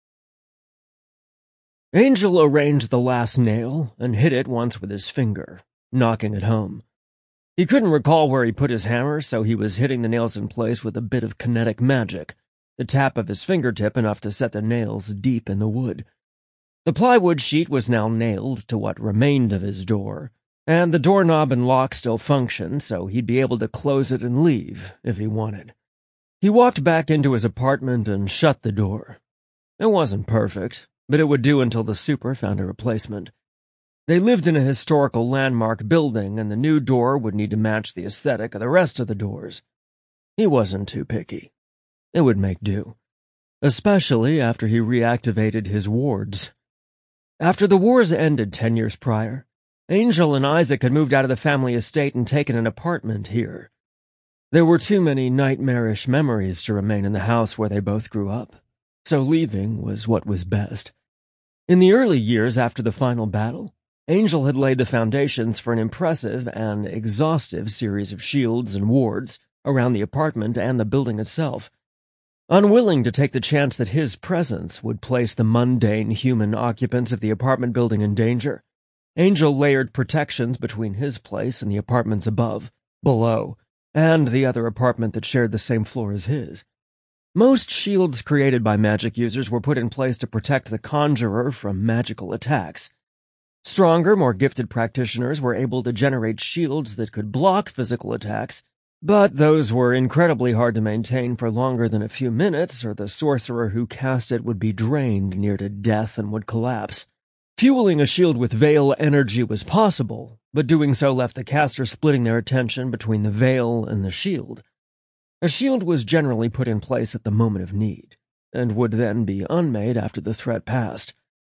Angel arranged the last nail and hit it once with his finger, knocking it home. He couldn't recall where he put his hammer, so he was hitting the nails in place with a bit of kinetic magic, the tap of his fingertip enough to set the nails deep in the wood. The plywood sheet was now nailed to what remained of his door, and the doorknob and lock still functioned, so he'd be able to close it and leave if he wanted. He walked back into his apartment and shut the door. It wasn't perfect, but it would do until the super found a replacement. They lived in a historical landmark building, and the new door would need to match the aesthetic of the rest of the doors. He wasn't too picky. It would make do, especially after he reactivated his wards. After the wars ended 10 years prior, Angel and Isaac had moved out of the family estate and taken an apartment here. There were too many nightmarish memories to remain in the house where they both grew up, so leaving was what was best. In the early years after the final battle, Angel had laid the foundations for an impressive and exhaustive series of shields and wards around the apartment and the building itself. Unwilling to take the chance that his presence would place the mundane human occupants of the apartment building in danger, Angel layered protections between his place and the apartments above, below, and the other apartment that shared the same floor as his. Most shields created by magic users were put in place to protect the conjurer from magical attacks. Stronger, more gifted practitioners were able to generate shields that could block physical attacks, but those were incredibly hard to maintain for longer than a few minutes, or the sorcerer who cast it would be drained near to death and would collapse. Fueling a shield with veil energy was possible, but doing so left the caster splitting their attention between the veil and the shield. A shield was generally put in place at the moment of need, and would then be unmade after the threat passed.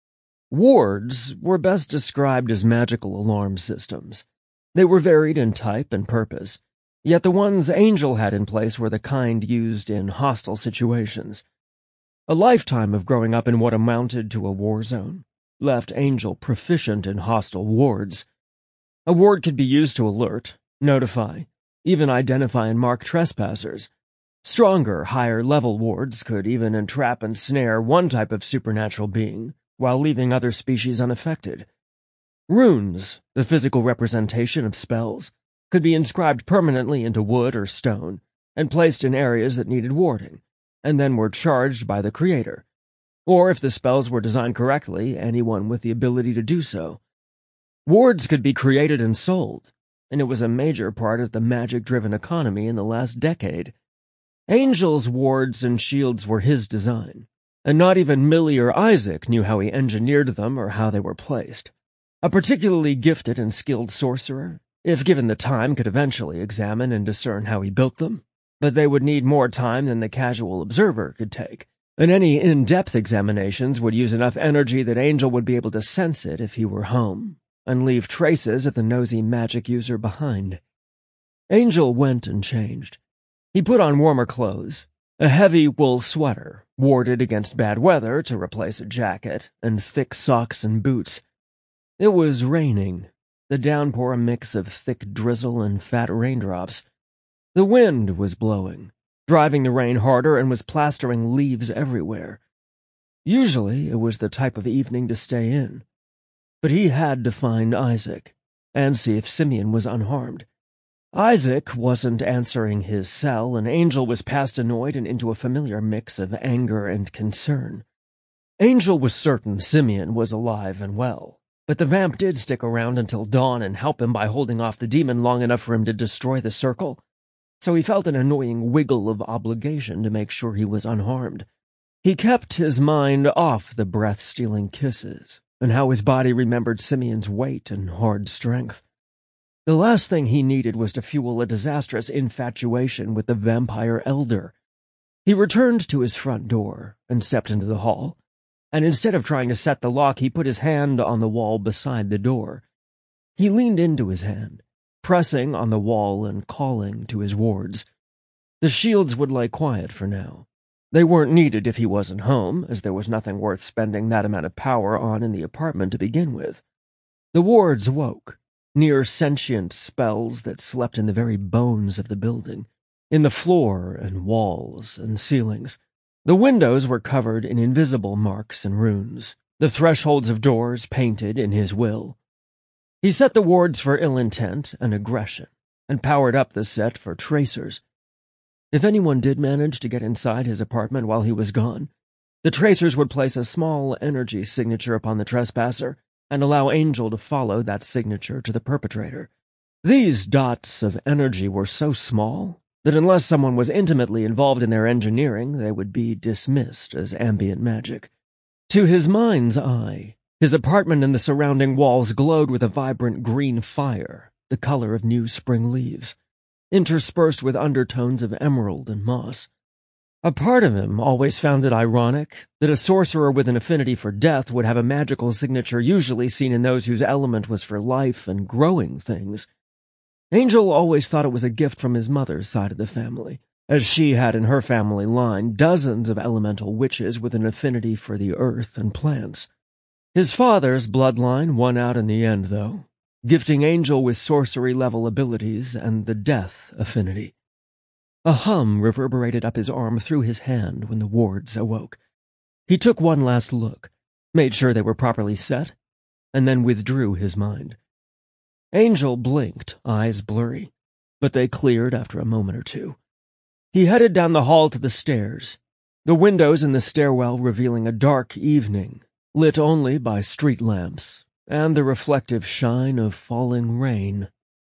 Wards were best described as magical alarm systems. They were varied in type and purpose, yet the ones Angel had in place were the kind used in hostile situations. A lifetime of growing up in what amounted to a war zone left Angel proficient in hostile wards. A ward could be used to alert, notify, even identify and mark trespassers. Stronger, higher-level wards could even entrap and snare one type of supernatural being, while leaving other species unaffected. Runes, the physical representation of spells, could be inscribed permanently into wood or stone, and placed in areas that needed warding, and then were charged by the creator. Or, if the spells were designed correctly, anyone with the ability to do so. Wards could be created and sold, and it was a major part of the magic-driven economy in the last decade. Angel's wards and shields were his design, and not even Millie or Isaac knew how he engineered them or how they were placed. A particularly gifted and skilled sorcerer, if given the time, could eventually examine and discern how he built them, but they would need more time than the casual observer could take, and any in-depth examinations would use enough energy that Angel would be able to sense it if he were home, and leave traces of the nosy magic user behind. Angel went and changed. He put on warmer clothes, a heavy wool sweater, warded against bad weather to replace a jacket, and thick socks and boots. It was raining, the downpour a mix of thick drizzle and fat raindrops. The wind was blowing, driving the rain harder, and was plastering leaves everywhere. Usually it was the type of evening to stay in. But he had to find Isaac, and see if Simeon was unharmed. Isaac wasn't answering his cell, and Angel was past annoyed and into a familiar mix of anger and concern. Angel was certain Simeon was alive and well, but the vamp did stick around until dawn and help him by holding off the demon long enough for him to destroy the circle, so he felt an annoying wiggle of obligation to make sure he was unharmed. He kept his mind off the breath-stealing kisses, and how his body remembered Simeon's weight and hard strength. The last thing he needed was to fuel a disastrous infatuation with the vampire elder. He returned to his front door and stepped into the hall, and instead of trying to set the lock, he put his hand on the wall beside the door. He leaned into his hand, pressing on the wall and calling to his wards. The shields would lie quiet for now. They weren't needed if he wasn't home, as there was nothing worth spending that amount of power on in the apartment to begin with. The wards woke, near sentient spells that slept in the very bones of the building, in the floor and walls and ceilings. The windows were covered in invisible marks and runes, the thresholds of doors painted in his will. He set the wards for ill intent and aggression, and powered up the set for tracers. If anyone did manage to get inside his apartment while he was gone, the tracers would place a small energy signature upon the trespasser and allow Angel to follow that signature to the perpetrator. These dots of energy were so small that unless someone was intimately involved in their engineering, they would be dismissed as ambient magic. To his mind's eye, his apartment and the surrounding walls glowed with a vibrant green fire, the color of new spring leaves, interspersed with undertones of emerald and moss. A part of him always found it ironic that a sorcerer with an affinity for death would have a magical signature usually seen in those whose element was for life and growing things. Angel always thought it was a gift from his mother's side of the family, as she had in her family line dozens of elemental witches with an affinity for the earth and plants. His father's bloodline won out in the end, though, gifting Angel with sorcery-level abilities and the death affinity. A hum reverberated up his arm through his hand when the wards awoke. He took one last look, made sure they were properly set, and then withdrew his mind. Angel blinked, eyes blurry, but they cleared after a moment or two. He headed down the hall to the stairs, the windows in the stairwell revealing a dark evening, lit only by street lamps and the reflective shine of falling rain.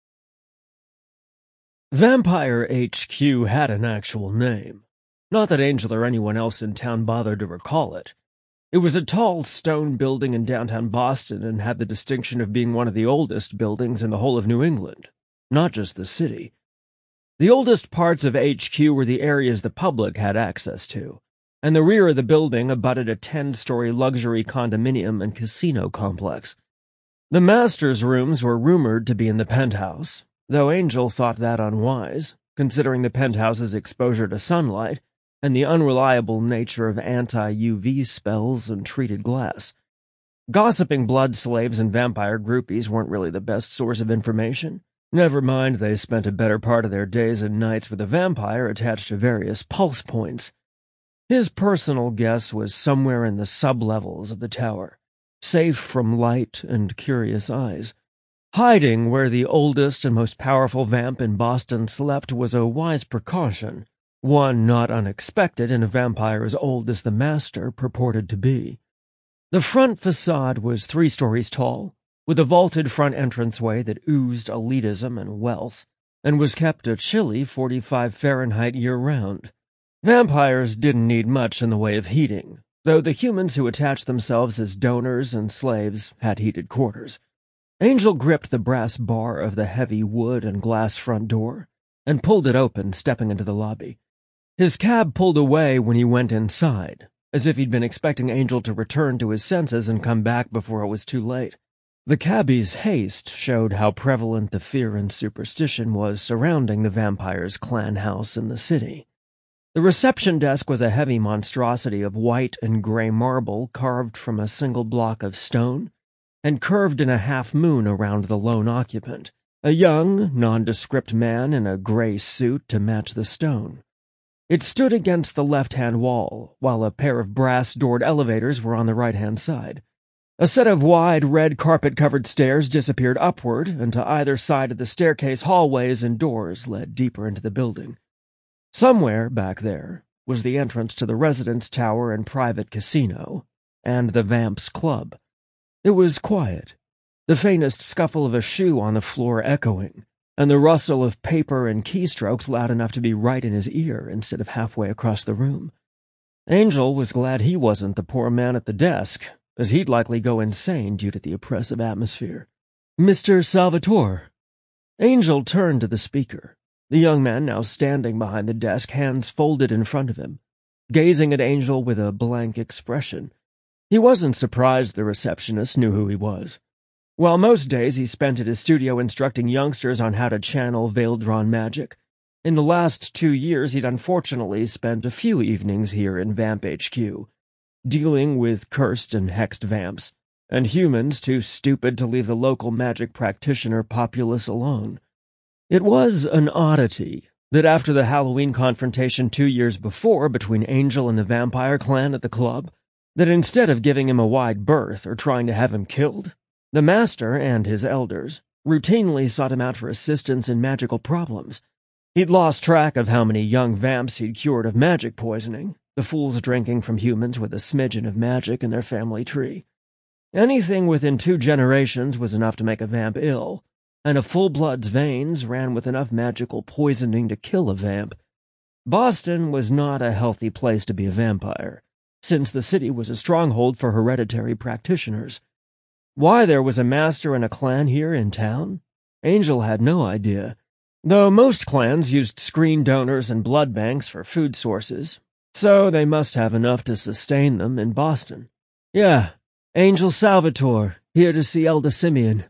Vampire HQ had an actual name. Not that Angel or anyone else in town bothered to recall it. It was a tall stone building in downtown Boston and had the distinction of being one of the oldest buildings in the whole of New England, not just the city. The oldest parts of HQ were the areas the public had access to, and the rear of the building abutted a 10-story luxury condominium and casino complex. The master's rooms were rumored to be in the penthouse, though Angel thought that unwise, considering the penthouse's exposure to sunlight and the unreliable nature of anti-UV spells and treated glass. Gossiping blood slaves and vampire groupies weren't really the best source of information. Never mind they spent a better part of their days and nights with a vampire attached to various pulse points. His personal guess was somewhere in the sub-levels of the tower, safe from light and curious eyes. Hiding where the oldest and most powerful vamp in Boston slept was a wise precaution, one not unexpected in a vampire as old as the master purported to be. The front facade was 3 stories tall, with a vaulted front entranceway that oozed elitism and wealth, and was kept at chilly 45 Fahrenheit year-round. Vampires didn't need much in the way of heating, though the humans who attached themselves as donors and slaves had heated quarters. Angel gripped the brass bar of the heavy wood and glass front door and pulled it open, stepping into the lobby. His cab pulled away when he went inside, as if he'd been expecting Angel to return to his senses and come back before it was too late. The cabbie's haste showed how prevalent the fear and superstition was surrounding the vampire's clan house in the city. The reception desk was a heavy monstrosity of white and gray marble carved from a single block of stone and curved in a half-moon around the lone occupant, a young, nondescript man in a gray suit to match the stone. It stood against the left-hand wall, while a pair of brass-doored elevators were on the right-hand side. A set of wide, red carpet-covered stairs disappeared upward, and to either side of the staircase hallways and doors led deeper into the building. Somewhere back there was the entrance to the residence tower and private casino, and the Vamps Club. It was quiet, the faintest scuffle of a shoe on the floor echoing, and the rustle of paper and keystrokes loud enough to be right in his ear instead of halfway across the room. Angel was glad he wasn't the poor man at the desk, as he'd likely go insane due to the oppressive atmosphere. "Mr. Salvatore." Angel turned to the speaker, the young man now standing behind the desk, hands folded in front of him, gazing at Angel with a blank expression. He wasn't surprised the receptionist knew who he was. While most days he spent at his studio instructing youngsters on how to channel veil-drawn magic, in the last 2 years he'd unfortunately spent a few evenings here in Vamp HQ, dealing with cursed and hexed vamps, and humans too stupid to leave the local magic practitioner populace alone. It was an oddity that after the Halloween confrontation 2 years before between Angel and the vampire clan at the club, that instead of giving him a wide berth or trying to have him killed, the Master and his elders routinely sought him out for assistance in magical problems. He'd lost track of how many young vamps he'd cured of magic poisoning, the fools drinking from humans with a smidgen of magic in their family tree. Anything within 2 generations was enough to make a vamp ill, and a full-blood's veins ran with enough magical poisoning to kill a vamp. Boston was not a healthy place to be a vampire, since the city was a stronghold for hereditary practitioners. Why there was a master and a clan here in town? Angel had no idea, though most clans used screen donors and blood banks for food sources, so they must have enough to sustain them in Boston. "Yeah, Angel Salvatore, here to see Elder Simeon,"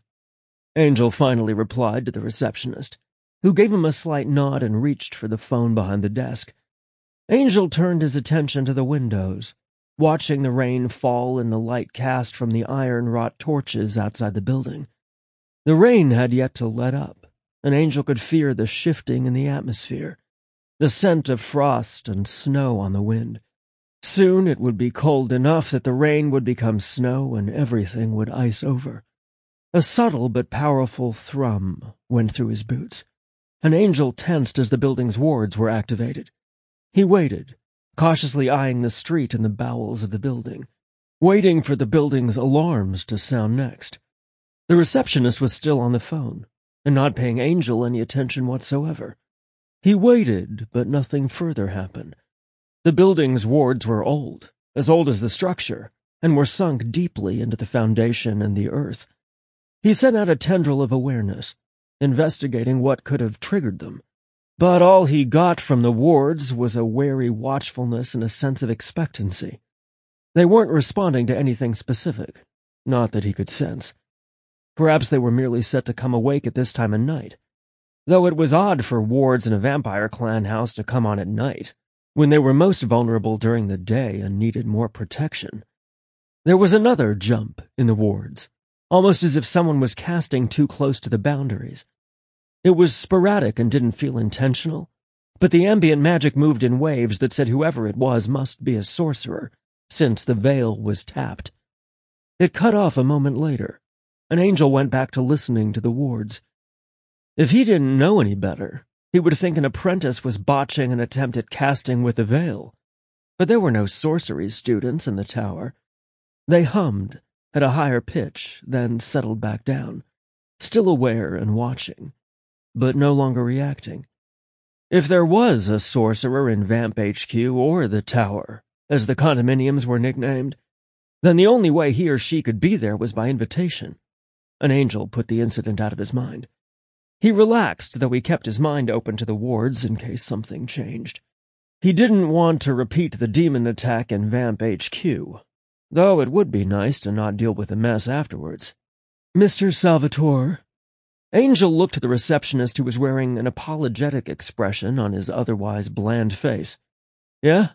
Angel finally replied to the receptionist, who gave him a slight nod and reached for the phone behind the desk. Angel turned his attention to the windows, watching the rain fall in the light cast from the iron-wrought torches outside the building. The rain had yet to let up, and Angel could fear the shifting in the atmosphere, the scent of frost and snow on the wind. Soon it would be cold enough that the rain would become snow and everything would ice over. A subtle but powerful thrum went through his boots, and Angel tensed as the building's wards were activated. He waited, cautiously eyeing the street and the bowels of the building, waiting for the building's alarms to sound next. The receptionist was still on the phone, and not paying Angel any attention whatsoever. He waited, but nothing further happened. The building's wards were old as the structure, and were sunk deeply into the foundation and the earth. He sent out a tendril of awareness, investigating what could have triggered them. But all he got from the wards was a wary watchfulness and a sense of expectancy. They weren't responding to anything specific, not that he could sense. Perhaps they were merely set to come awake at this time of night, though it was odd for wards in a vampire clan house to come on at night, when they were most vulnerable during the day and needed more protection. There was another jump in the wards, almost as if someone was casting too close to the boundaries. It was sporadic and didn't feel intentional, but the ambient magic moved in waves that said whoever it was must be a sorcerer, since the veil was tapped. It cut off a moment later, and Angel went back to listening to the wards. If he didn't know any better, he would think an apprentice was botching an attempt at casting with the veil. But there were no sorcery students in the tower. They hummed at a higher pitch, then settled back down, still aware and watching, but no longer reacting. If there was a sorcerer in Vamp HQ or the tower, as the condominiums were nicknamed, then the only way he or she could be there was by invitation. An Angel put the incident out of his mind. He relaxed, though he kept his mind open to the wards in case something changed. He didn't want to repeat the demon attack in Vamp HQ, though it would be nice to not deal with a mess afterwards. "Mr. Salvatore?" Angel looked at the receptionist, who was wearing an apologetic expression on his otherwise bland face. "Yeah?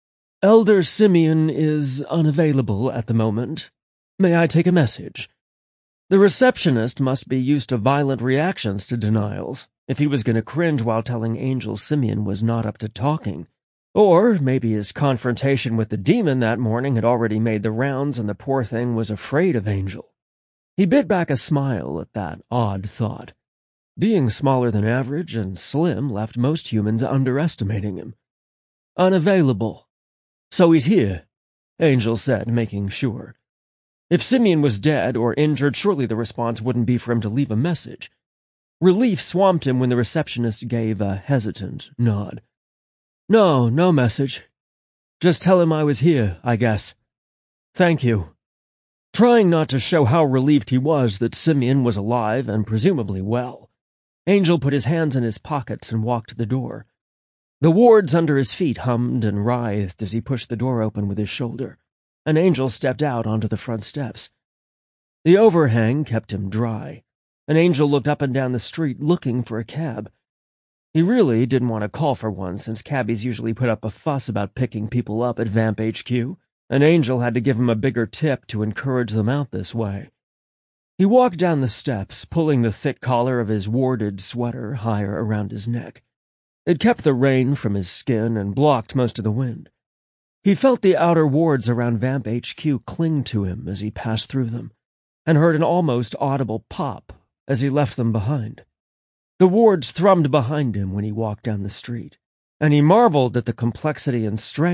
Elder Simeon is unavailable at the moment. May I take a message?" The receptionist must be used to violent reactions to denials, if he was going to cringe while telling Angel Simeon was not up to talking. Or maybe his confrontation with the demon that morning had already made the rounds and the poor thing was afraid of Angel. He bit back a smile at that odd thought. Being smaller than average and slim left most humans underestimating him. "Unavailable. So he's here," Angel said, making sure. If Simeon was dead or injured, surely the response wouldn't be for him to leave a message. Relief swamped him when the receptionist gave a hesitant nod. "No message. Just tell him I was here, I guess. Thank you." Trying not to show how relieved he was that Simeon was alive and presumably well, Angel put his hands in his pockets and walked to the door. The wards under his feet hummed and writhed as he pushed the door open with his shoulder, and Angel stepped out onto the front steps. The overhang kept him dry, and Angel looked up and down the street looking for a cab. He really didn't want to call for one, since cabbies usually put up a fuss about picking people up at Vamp HQ, and Angel had to give him a bigger tip to encourage them out this way. He walked down the steps, pulling the thick collar of his warded sweater higher around his neck. It kept the rain from his skin and blocked most of the wind. He felt the outer wards around Vamp HQ cling to him as he passed through them, and heard an almost audible pop as he left them behind. The wards thrummed behind him when he walked down the street, and he marveled at the complexity and strength